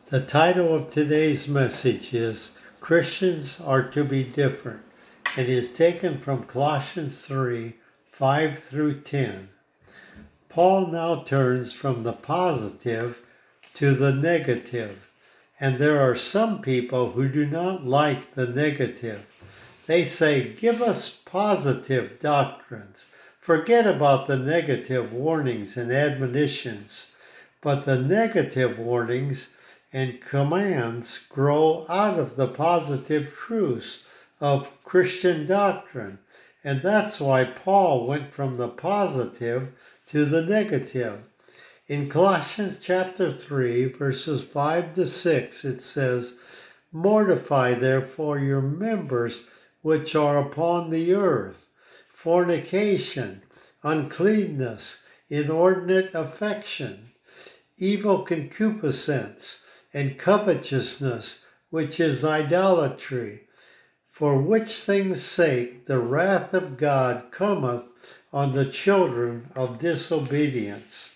The title of today's message is Christians Are to Be Different. It is taken from Colossians 3, 5 through 10. Paul now turns from the positive to the negative, and there are some people who do not like the negative. They say, give us positive doctrines. Forget about the negative warnings and admonitions. But the negative warnings and commands grow out of the positive truths of Christian doctrine. And that's why Paul went from the positive to the negative. In Colossians chapter 3, verses 5 to 6, it says, Mortify therefore your members which are upon the earth, fornication, uncleanness, inordinate affection, evil concupiscence, and covetousness, which is idolatry, for which things' sake the wrath of God cometh on the children of disobedience.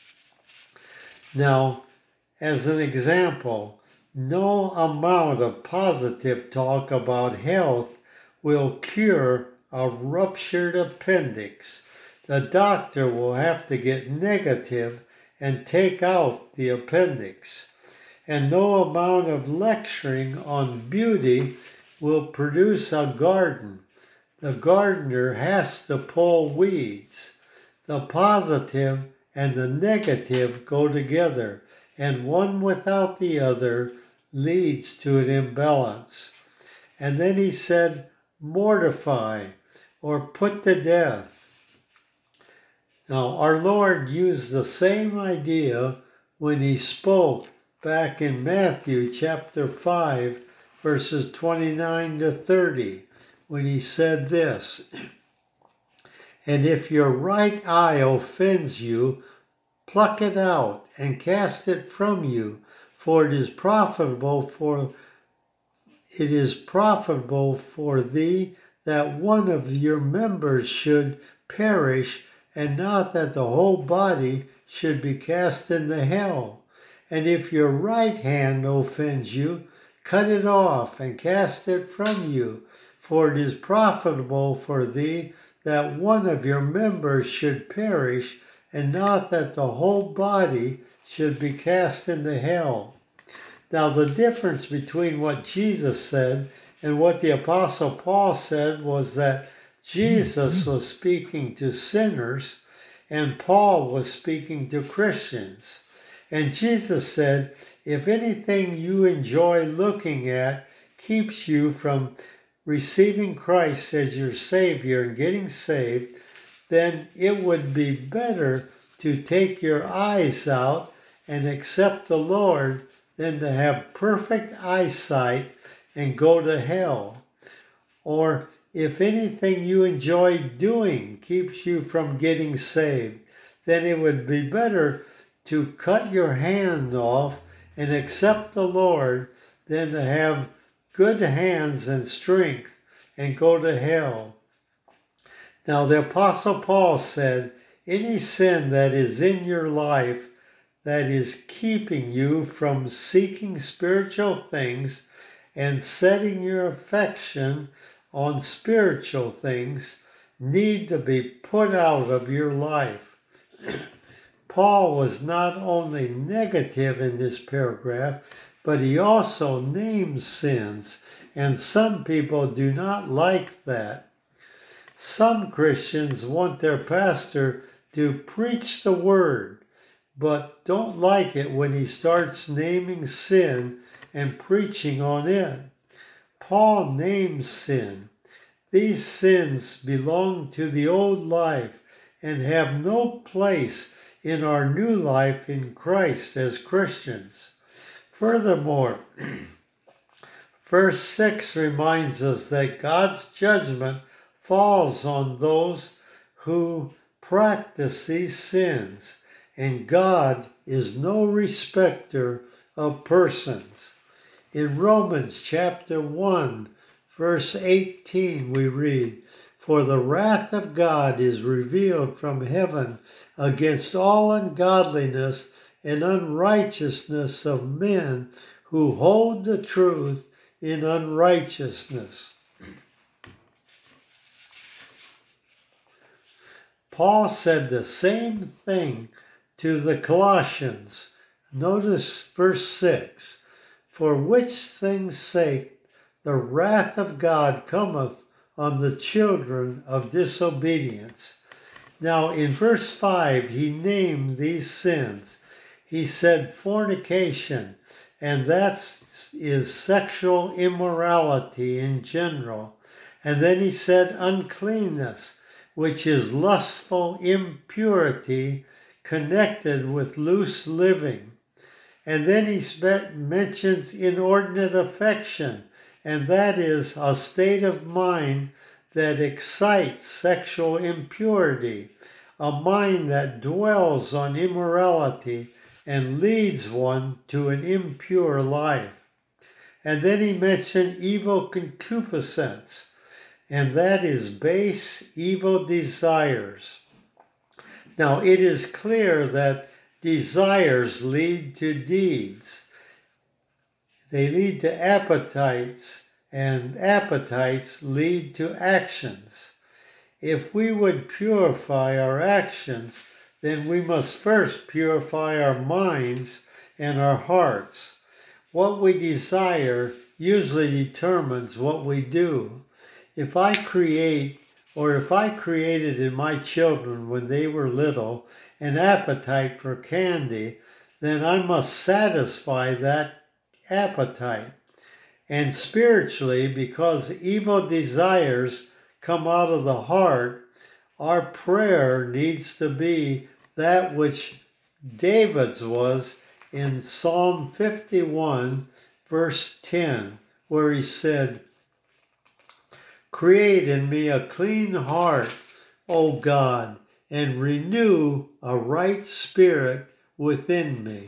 Now, as an example, no amount of positive talk about health will cure a ruptured appendix. The doctor will have to get negative and take out the appendix. And no amount of lecturing on beauty will produce a garden. The gardener has to pull weeds. The positive and the negative go together, and one without the other leads to an imbalance. And then he said, mortify or put to death. Now, our Lord used the same idea when he spoke back in Matthew chapter 5, verses 29 to 30, when he said this, And if your right eye offends you, pluck it out and cast it from you, for it is profitable for thee that one of your members should perish, and not that the whole body should be cast into hell. And if your right hand offends you, cut it off and cast it from you, for it is profitable for thee that one of your members should perish, and not that the whole body should be cast into hell. Now, the difference between what Jesus said and what the Apostle Paul said was that Jesus was speaking to sinners and Paul was speaking to Christians. And Jesus said, if anything you enjoy looking at keeps you from receiving Christ as your Savior and getting saved, then it would be better to take your eyes out and accept the Lord than to have perfect eyesight and go to hell. Or if anything you enjoy doing keeps you from getting saved, then it would be better to cut your hand off and accept the Lord than to have good hands and strength and go to hell. Now, the Apostle Paul said, any sin that is in your life that is keeping you from seeking spiritual things and setting your affection on spiritual things need to be put out of your life. Paul was not only negative in this paragraph, but he also names sins, and some people do not like that. Some Christians want their pastor to preach the word, but don't like it when he starts naming sin and preaching on it. Paul names sin. These sins belong to the old life and have no place in our new life in Christ as Christians. Furthermore, verse 6 reminds us that God's judgment falls on those who practice these sins, and God is no respecter of persons. In Romans chapter 1, verse 18, we read, For the wrath of God is revealed from heaven against all ungodliness and unrighteousness of men who hold the truth in unrighteousness. Paul said the same thing to the Colossians. Notice verse 6. For which things' sake the wrath of God cometh on the children of disobedience. Now in verse 5 he named these sins. He said fornication, and that is sexual immorality in general. And then he said uncleanness, which is lustful impurity connected with loose living. And then he mentions inordinate affection, and that is a state of mind that excites sexual impurity, a mind that dwells on immorality and leads one to an impure life. And then he mentioned evil concupiscence, and that is base, evil desires. Now, it is clear that desires lead to deeds. They lead to appetites, and appetites lead to actions. If we would purify our actions, then we must first purify our minds and our hearts. What we desire usually determines what we do. If I created in my children when they were little an appetite for candy, then I must satisfy that appetite. And spiritually, because evil desires come out of the heart, our prayer needs to be that which David's was in Psalm 51, verse 10, where he said, "Create in me a clean heart, O God, and renew a right spirit within me."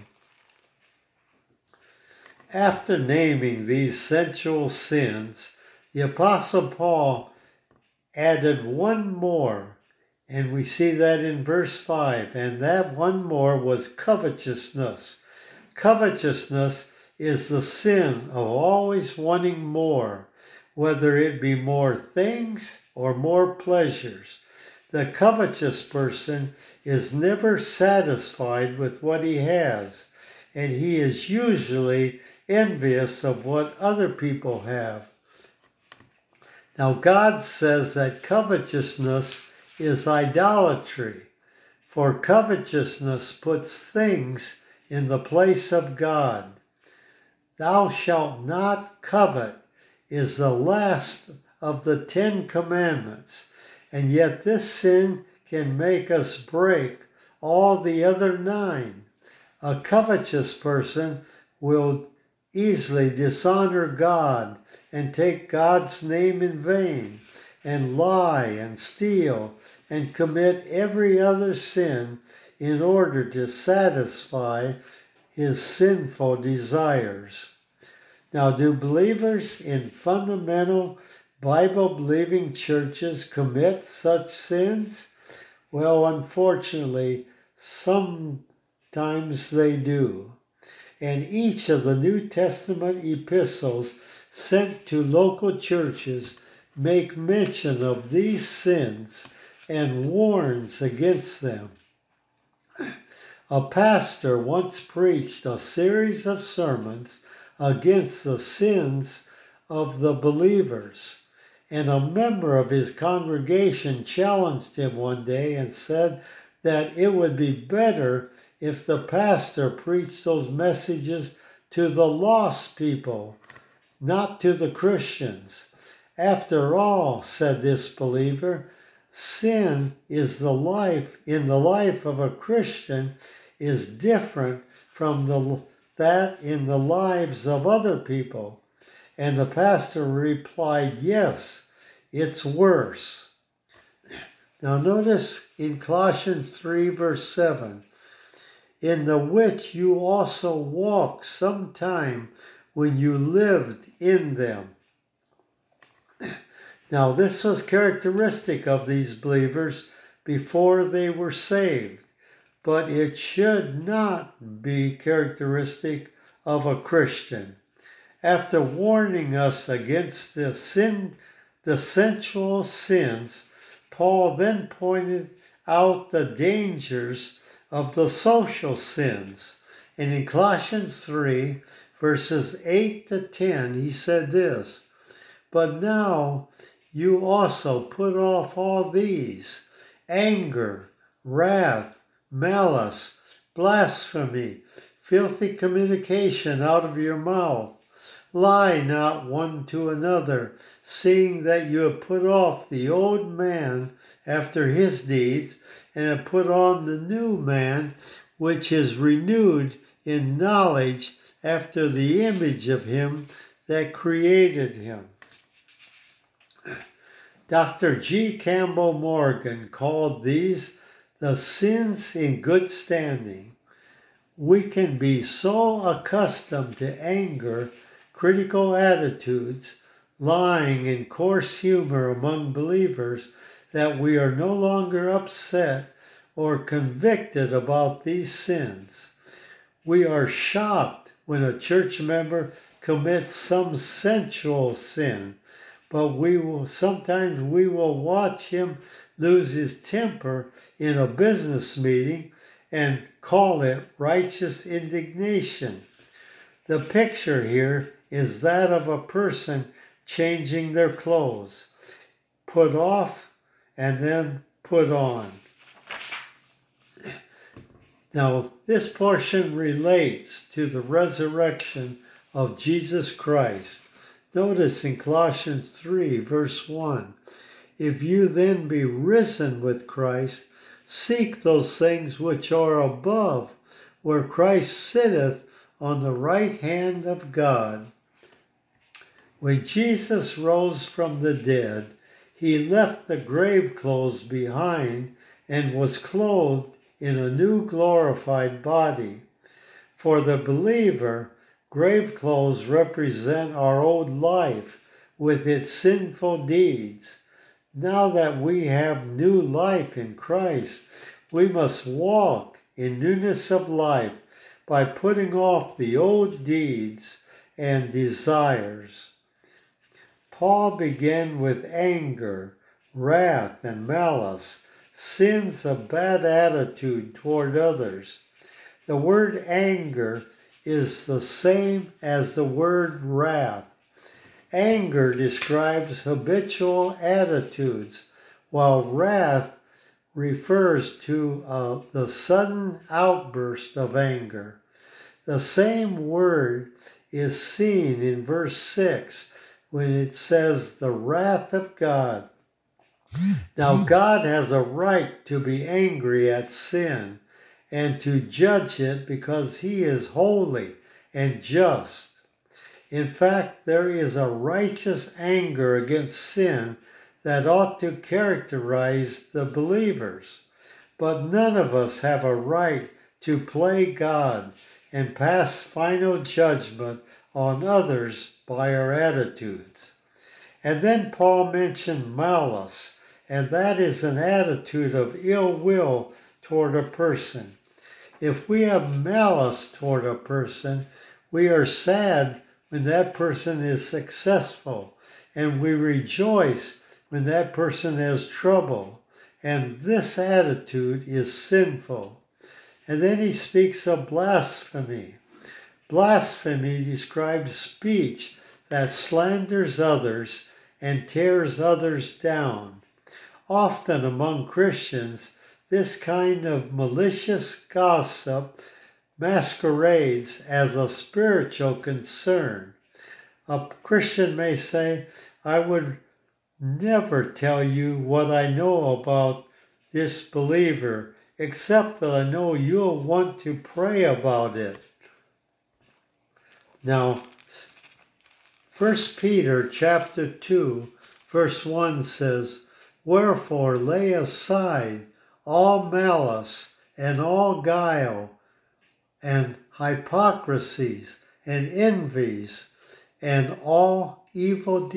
After naming these sensual sins, the Apostle Paul added one more, and we see that in verse 5, and that one more was covetousness. Covetousness is the sin of always wanting more, whether it be more things or more pleasures. The covetous person is never satisfied with what he has, and he is usually envious of what other people have. Now, God says that covetousness is idolatry, for covetousness puts things in the place of God. "Thou shalt not covet" is the last of the 10 commandments, and yet this sin can make us break all the other 9. A covetous person will easily dishonor God and take God's name in vain, and lie and steal and commit every other sin in order to satisfy his sinful desires. Now, do believers in fundamental Bible-believing churches commit such sins? Well, unfortunately, sometimes they do. And each of the New Testament epistles sent to local churches make mention of these sins and warns against them. A pastor once preached a series of sermons against the sins of the believers, and a member of his congregation challenged him one day and said that it would be better if the pastor preached those messages to the lost people, not to the Christians. "After all," said this believer, "sin is in the life of a Christian is different from that in the lives of other people." And the pastor replied, "Yes, it's worse." Now notice in Colossians 3 verse 7, "In the which you also walked sometime when you lived in them." Now this was characteristic of these believers before they were saved, but it should not be characteristic of a Christian. After warning us against the sensual sins, Paul then pointed out the dangers of the social sins. And in Colossians 3, verses 8 to 10, he said this, "But now you also put off all these: anger, wrath, malice, blasphemy, filthy communication out of your mouth. Lie not one to another, seeing that you have put off the old man after his deeds, and have put on the new man, which is renewed in knowledge after the image of him that created him." Dr. G. Campbell Morgan called these the sins in good standing. We can be so accustomed to anger, critical attitudes, lying, and coarse humor among believers that we are no longer upset or convicted about these sins. We are shocked when a church member commits some sensual sin, but sometimes we will watch him lose his temper in a business meeting and call it righteous indignation. The picture here is that of a person changing their clothes, put off and then put on. Now, this portion relates to the resurrection of Jesus Christ. Notice in Colossians 3, verse 1, "If you then be risen with Christ, seek those things which are above, where Christ sitteth on the right hand of God." When Jesus rose from the dead, he left the grave clothes behind and was clothed in a new glorified body. For the believer, grave clothes represent our old life with its sinful deeds. Now that we have new life in Christ, we must walk in newness of life by putting off the old deeds and desires. Paul began with anger, wrath, and malice, sins of bad attitude toward others. The word anger is the same as the word wrath. Anger describes habitual attitudes, while wrath refers to the sudden outburst of anger. The same word is seen in verse 6 when it says the wrath of God. Now God has a right to be angry at sin and to judge it because he is holy and just. In fact, there is a righteous anger against sin that ought to characterize the believers. But none of us have a right to play God and pass final judgment on others by our attitudes. And then Paul mentioned malice, and that is an attitude of ill will toward a person. If we have malice toward a person, we are sad when that person is successful, and we rejoice when that person has trouble, and this attitude is sinful. And then he speaks of blasphemy. Blasphemy describes speech that slanders others and tears others down. Often among Christians, this kind of malicious gossip masquerades as a spiritual concern. A Christian may say, "I would never tell you what I know about this believer, except that I know you'll want to pray about it." Now, 1 Peter chapter 2, verse 1 says, "Wherefore lay aside all malice and all guile and hypocrisies and envies and all evil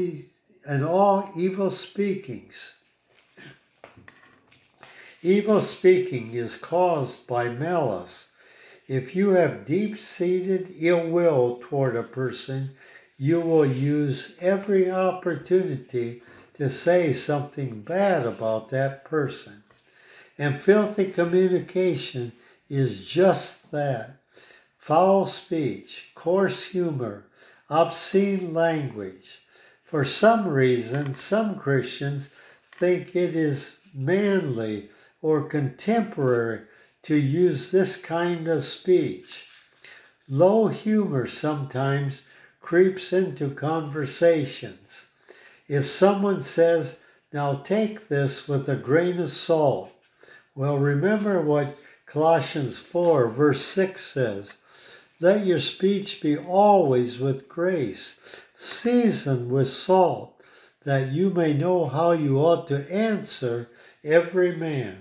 speakings." Evil speaking is caused by malice. If you have deep-seated ill will toward a person, you will use every opportunity to say something bad about that person. And filthy communication is just that. Foul speech, coarse humor, obscene language. For some reason, some Christians think it is manly or contemporary to use this kind of speech. Low humor sometimes creeps into conversations. If someone says, "Now take this with a grain of salt," well, remember what Colossians 4 verse 6 says. Let your speech be always with grace, seasoned with salt, that you may know how you ought to answer every man.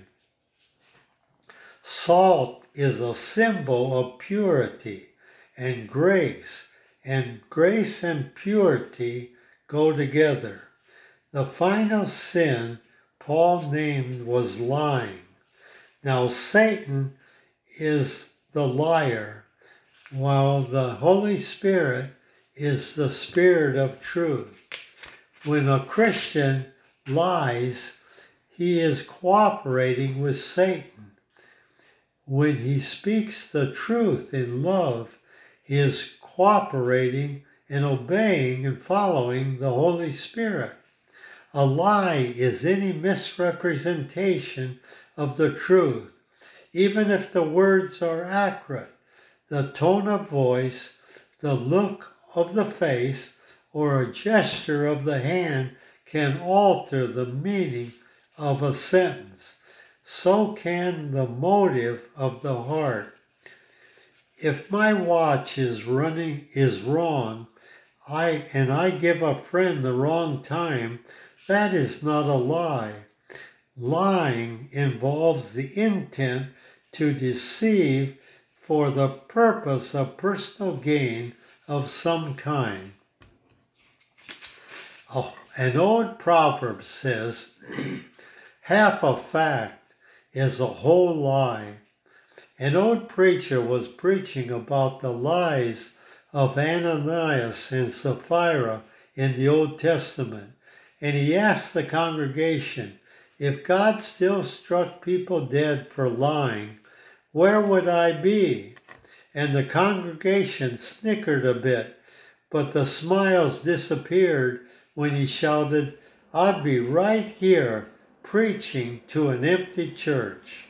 Salt is a symbol of purity and grace and purity go together. The final sin Paul named was lying. Now Satan is the liar, while the Holy Spirit is the Spirit of truth. When a Christian lies, he is cooperating with Satan. When he speaks the truth in love, he is cooperating and obeying and following the Holy Spirit. A lie is any misrepresentation of the truth, even if the words are accurate. The tone of voice, the look of the face, or a gesture of the hand can alter the meaning of a sentence. So can the motive of the heart. If my watch is wrong, and I give a friend the wrong time, that is not a lie. Lying involves the intent to deceive for the purpose of personal gain of some kind. An old proverb says, half a fact is a whole lie. An old preacher was preaching about the lies of Ananias and Sapphira in the Old Testament, and he asked the congregation, if God still struck people dead for lying, where would I be? And the congregation snickered a bit, but the smiles disappeared when he shouted, I'd be right here preaching to an empty church.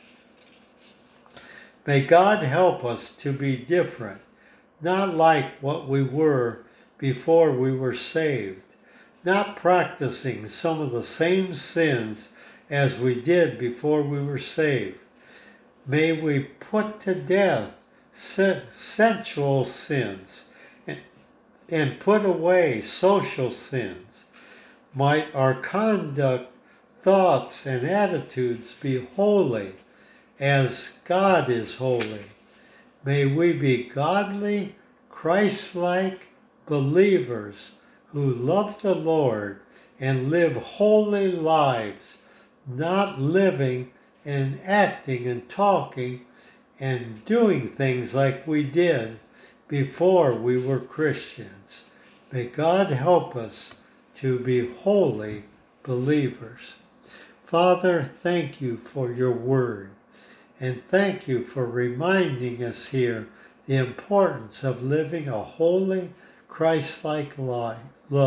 May God help us to be different, not like what we were before we were saved, not practicing some of the same sins as we did before we were saved. May we put to death sensual sins and put away social sins. Might our conduct, thoughts, and attitudes be holy as God is holy. May we be godly, Christ-like believers who love the Lord and live holy lives, not living and acting and talking and doing things like we did before we were Christians. May God help us to be holy believers. Father, thank you for your word, and thank you for reminding us here the importance of living a holy, Christ-like life.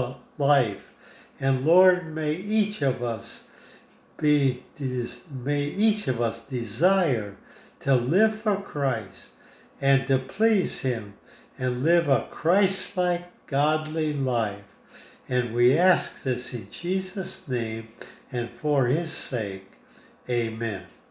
And Lord, may each of us desire to live for Christ and to please him and live a Christ-like, godly life. And we ask this in Jesus' name and for his sake. Amen.